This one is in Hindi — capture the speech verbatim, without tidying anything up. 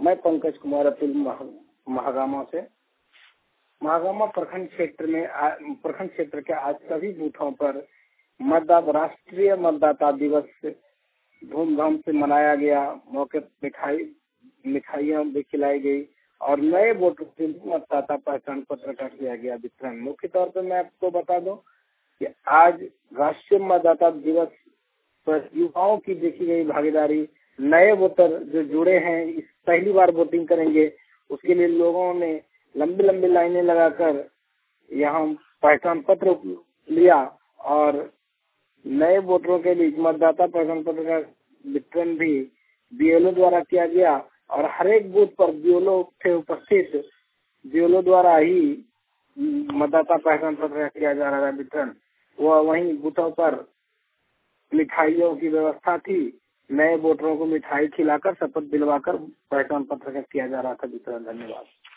मैं पंकज कुमार अतुल महागामा से। महागामा प्रखंड क्षेत्र में प्रखंड क्षेत्र के आज सभी बूथों पर मतदाता राष्ट्रीय मतदाता दिवस धूमधाम से मनाया गया। मौके पर मिठाई मिठाइयाँ भी खिलाई गई और नए वोटरों के मतदाता पहचान पत्र का किया गया वितरण। मुख्य तौर पर मैं आपको बता दूं कि आज राष्ट्रीय मतदाता दिवस पर युवाओं की देखी गई भागीदारी, नए वोटर जो जुड़े हैं, इस पहली बार वोटिंग करेंगे, उसके लिए लोगों ने लंबी लंबी लाइनें लगाकर यहाँ पहचान पत्र लिया और नए वोटरों के लिए मतदाता पहचान पत्र का वितरण भी बीएलओ द्वारा किया गया और हर एक बूथ पर बीएलओ थे उपस्थित। बीएलओ द्वारा ही मतदाता पहचान पत्र का किया जा रहा है वितरण। वह वहीं बूथों पर मिठाइयों की व्यवस्था थी। नए वोटरों को मिठाई खिलाकर शपथ दिलवाकर पहचान पत्र का किया जा रहा था वितरण। धन्यवाद।